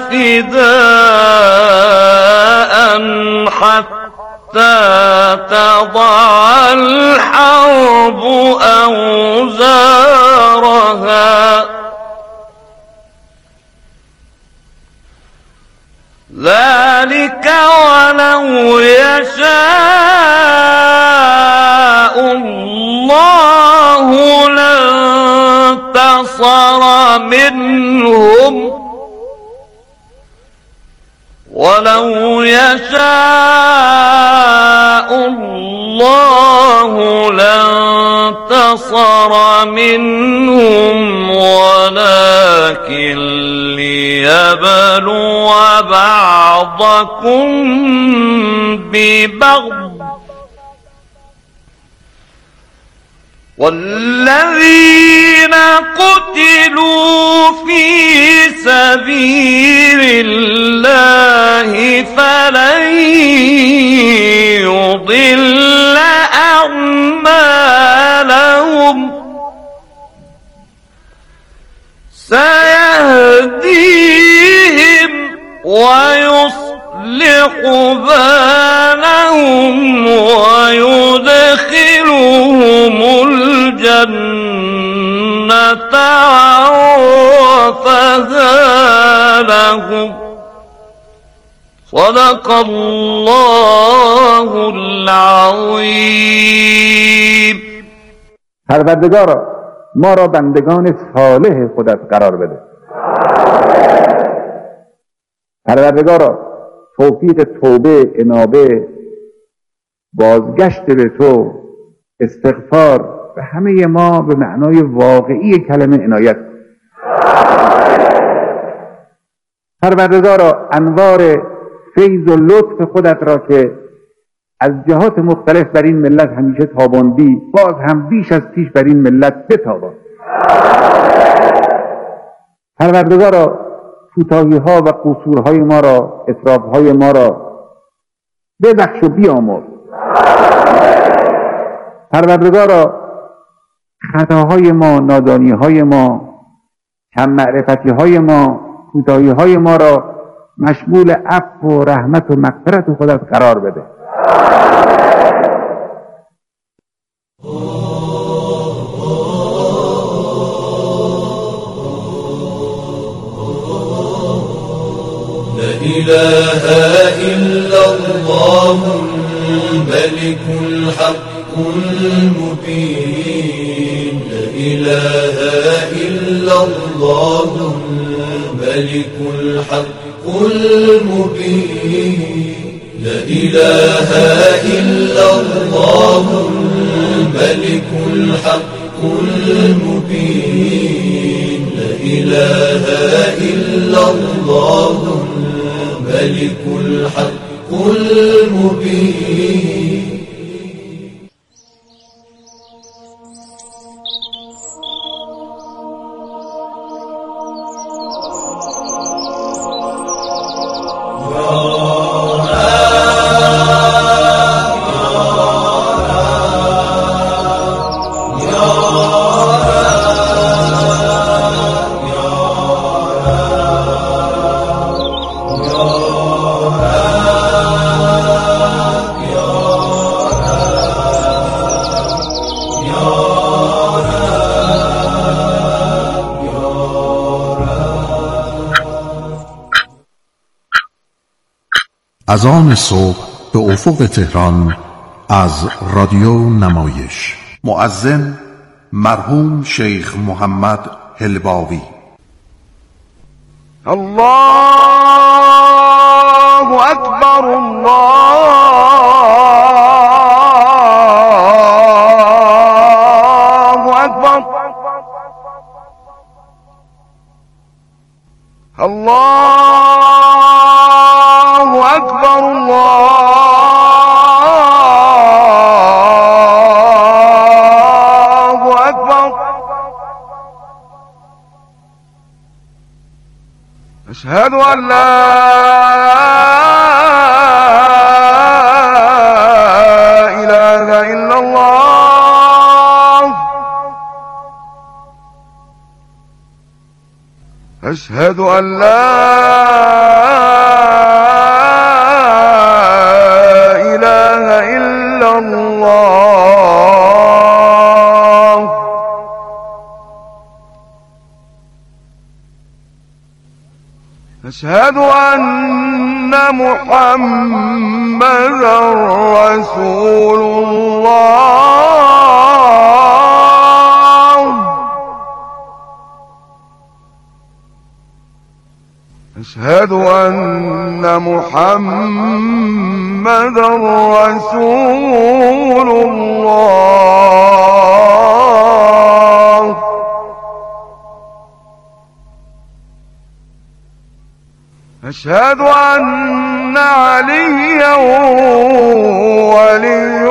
فداء حتى تضع الحرب أوزارها ذلك ولو يشاء الله لانتصر منهم ولو يشاء الله لانتصر منهم ولكن ليبلو بعضكم ببعض والذين قتلوا في سبيل الله فلن يضل أعمالهم سيهديهم ويصلح بالهم ويدخلهم الجنة عرفها لهم صدق الله العظیم. پروردگارا ما را بندگان صالح خودت قرار بده. پروردگارا توفیق توبه، انابه، بازگشت به تو، استغفار به همه ما به معنای واقعی کلمه عنایت. پروردگارا انوار فیض و لطف خودت را که از جهات مختلف بر این ملت همیشه تاباندی باز هم بیش از پیش بر این ملت بتابان. پروردگارا کوتاهی ها و قصورهای ما را، اسراف های ما را ببخش و بیامرز. پروردگارا خطاهای ما، نادانی های ما، کم معرفتی های ما، کوتاهی های ما را مشمول عفو و رحمت و مغفرت خودت قرار بده. إله إلا الله الملك الحق المبين لا إله إلا الله الملك الحق المبين لا إله إلا الله الملك الحق المبين لا إله إلا الله الملك الحق المبين. اذان صبح به افق تهران از رادیو نمایش. مؤذن مرحوم شیخ محمد هلباوی. الله اکبر الله اکبر الله اکبر الله اکبر اشهد ان لا اله الا الله أشهد أن لا إله إلا الله. أشهد أن محمدا رسول الله. أشهد أن محمدا رسول الله. أشهد أن عليا ولي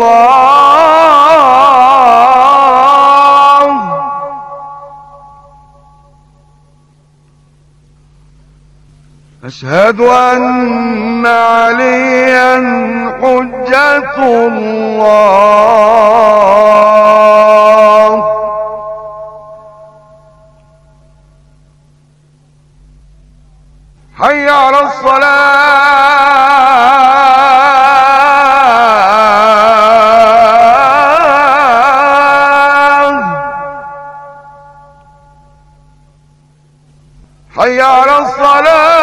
الله. أشهد أن عليا حجة الله. حي على الصلاة. حي على الصلاة.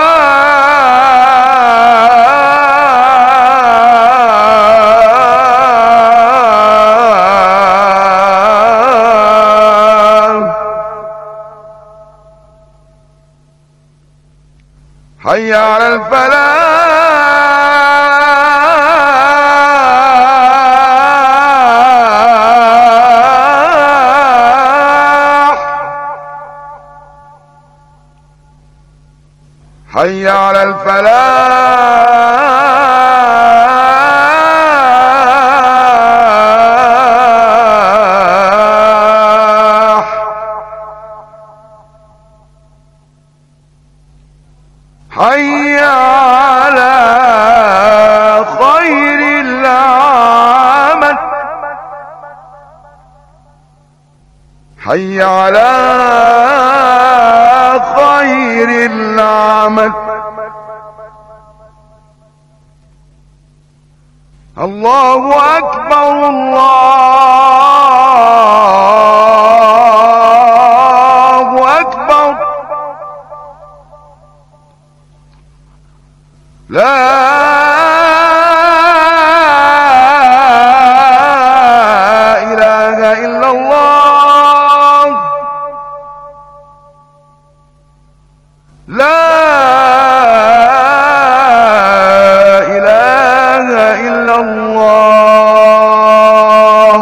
حي على الفلاح. حي على الفلاح. حي على خير العمل. حي على خير العمل. الله أكبر الله أكبر. لا إله إلا الله. لا إله إلا الله.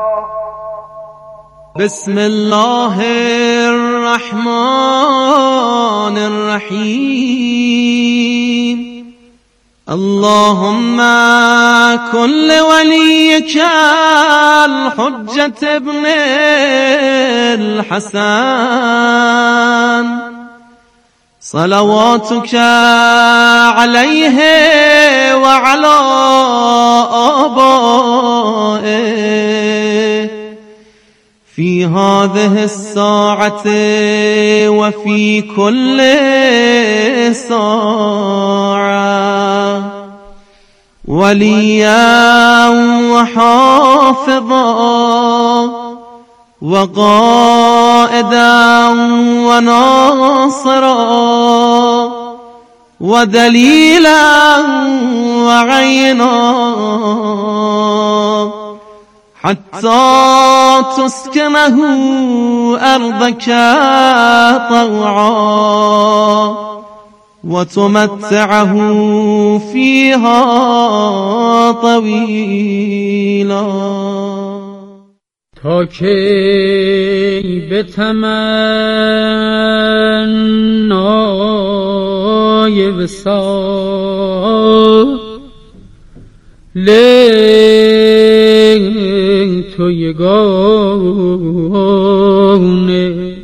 بسم الله الرحمن الرحيم. اللهم كن لوليك الحجة ابن الحسن صلواتك عليه وعلى آبائه في هذه الساعة وفي كل ساعة وليا وحافظا وقائدا وناصرا ودليلا وعينا حتى تسكنه أرضك طوعا وتمتعه فيها طويلا. تا کی به تمنای وصال تو یگانه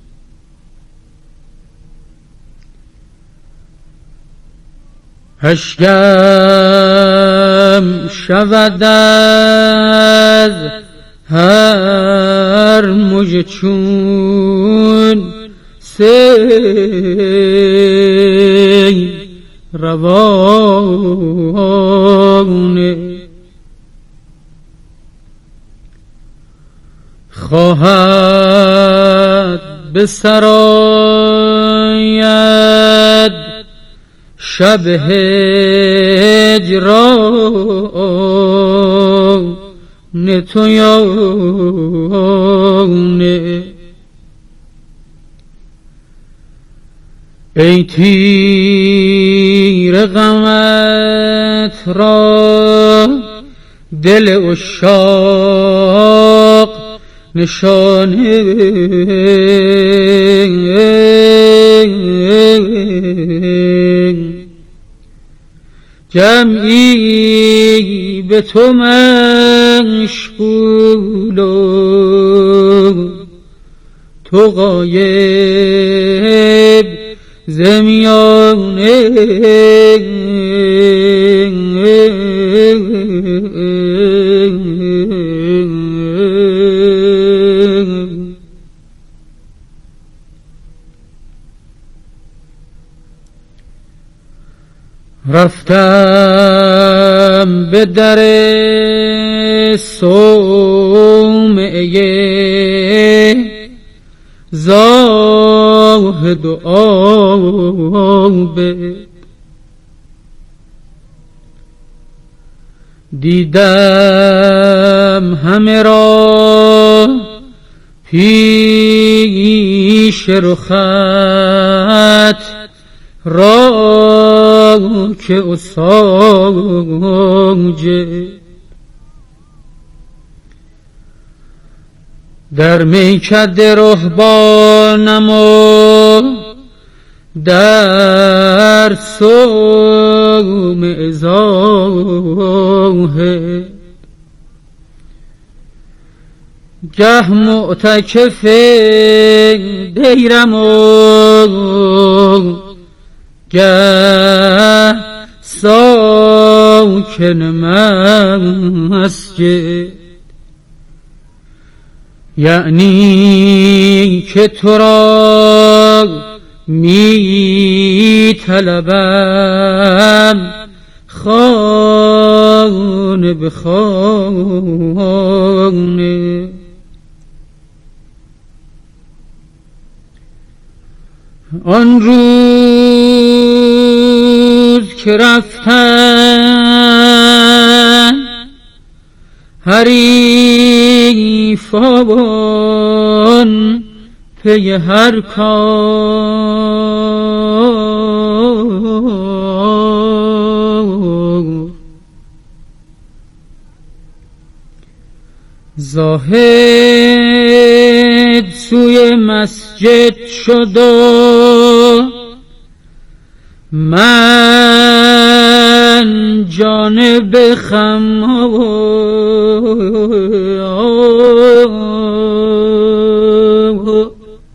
اشکم شود از هر مژه چون سیل روانه. خواهد به سرآید شب هجران تو یانه. ای تیر غمت را دل عشاق نشانه. جمعی به تو مشغول و تو غایب ز میانه. رفتم به در صومعه زاهد و عابد. دیدم همه را پیش رخت را که اساجه. در میکده رهبانم و در صومعه زاهد. گه معتکف دیرم و گه ساکن مسجد. یعنی که تو را می طلبم خانه به خانه. آن روز که رفتن حریفان پی هر کار، زاهد سوی مسجد شد و من جانب خمار.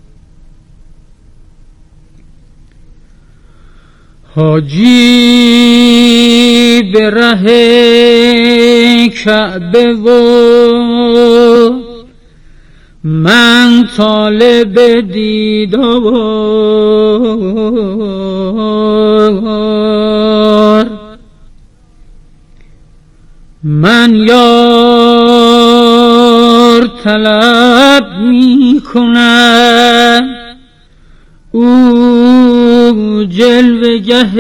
حاجی به ره کعبه و من طالب دیدار. من یار طلب می کنم، او جلوه‌گه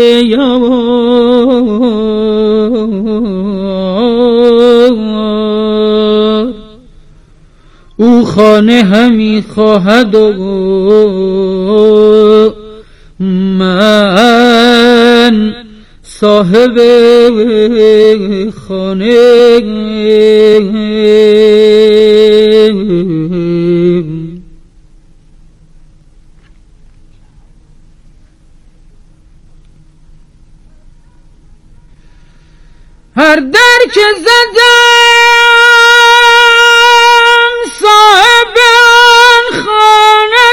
یار. او خانه همی خواهد و من صاحب خانه. هر در که زدم صاحب آن خانه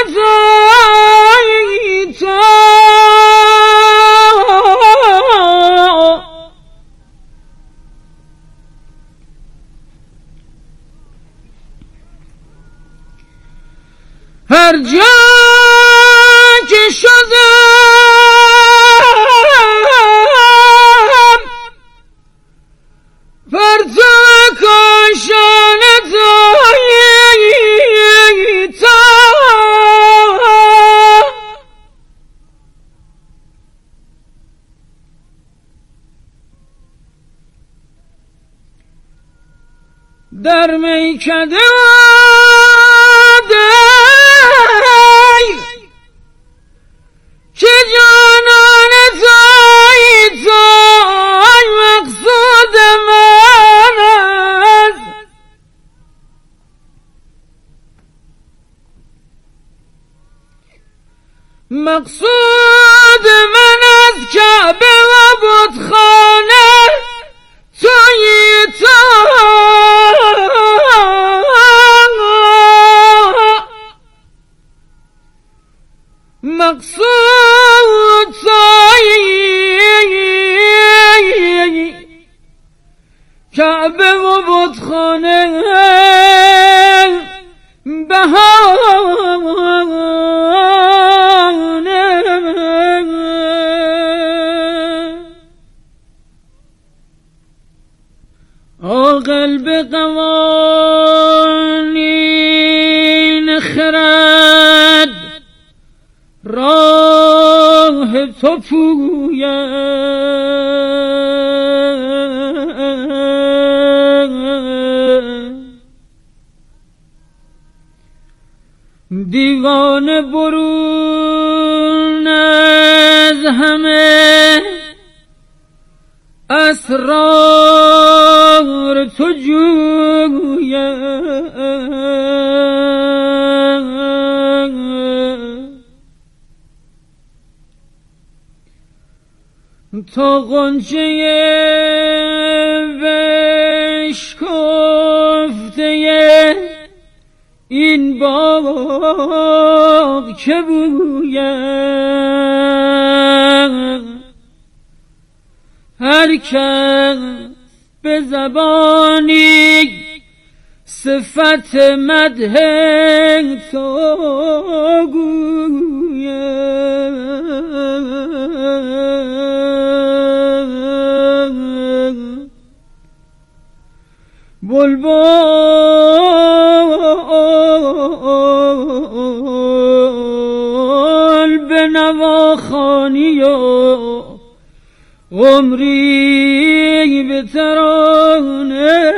زایتا. هر جا در میکده که جانان تویی توی مقصود من است. مقصود من از کعبه و بتخانه تویی تو. مقصود تویی کعبه و بتخانه بهانه. عاقل به قوانین خرد راه تو پوید. دیوانه برون از همه اسرار تو جوید. تا غنچه بشکفته این باغ که بوید. هر کس به زبانی صفت مدح تو گوید. بلبل به نواخوانی و عمری به ترانه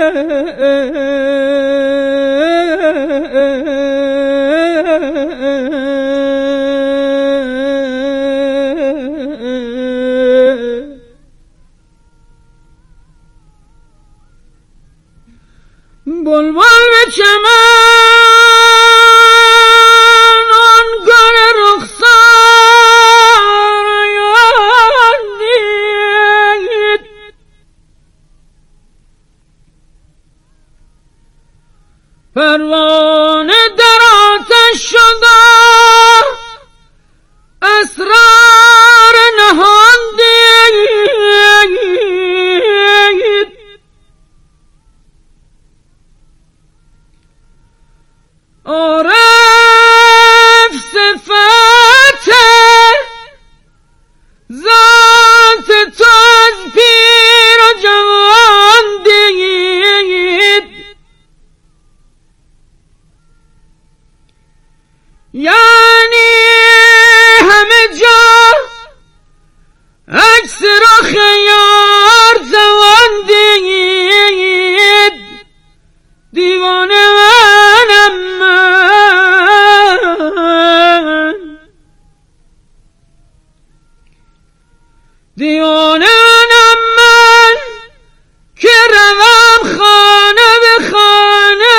بلبل به چمن آن گل رخسار یادید. پروانه در آتش شده اسرار نهاندید. عارف صفت ذات تو از پیر و جوان دید. یعنی همه جا عکس رخ یار توان دید. دیوانه منم من، دیوانه منم من که روم خانه به خانه.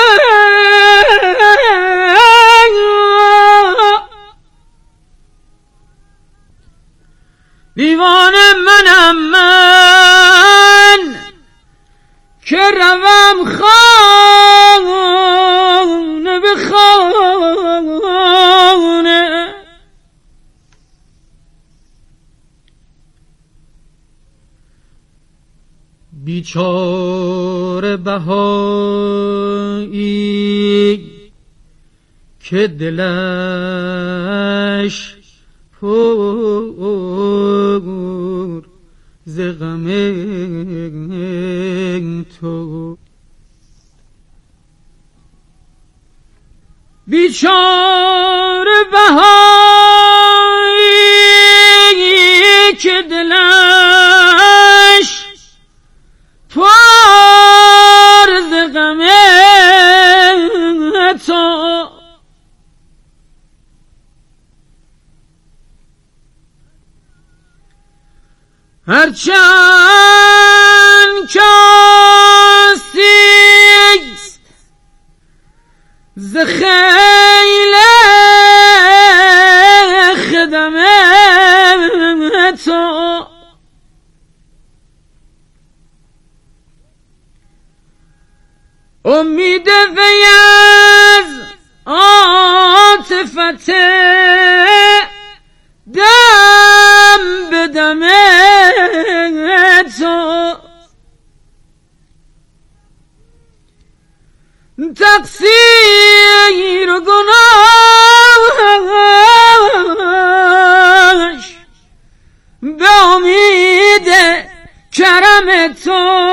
دیوانه منم من که روم خانه به خانه. بیچاره بهایی که دلش پر ز غم تو. بیچاره بهایی که دلش پر ز غم هرچند کاسیست ز خیل خدم تو امید وی از عاطفت دم به دم تو تقصیر و گناهش به امید کرم تو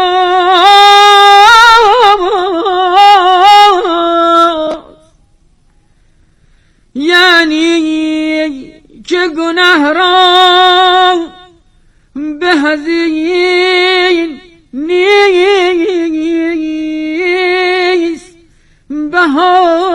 یعنی که گناه را به هزین نیست بها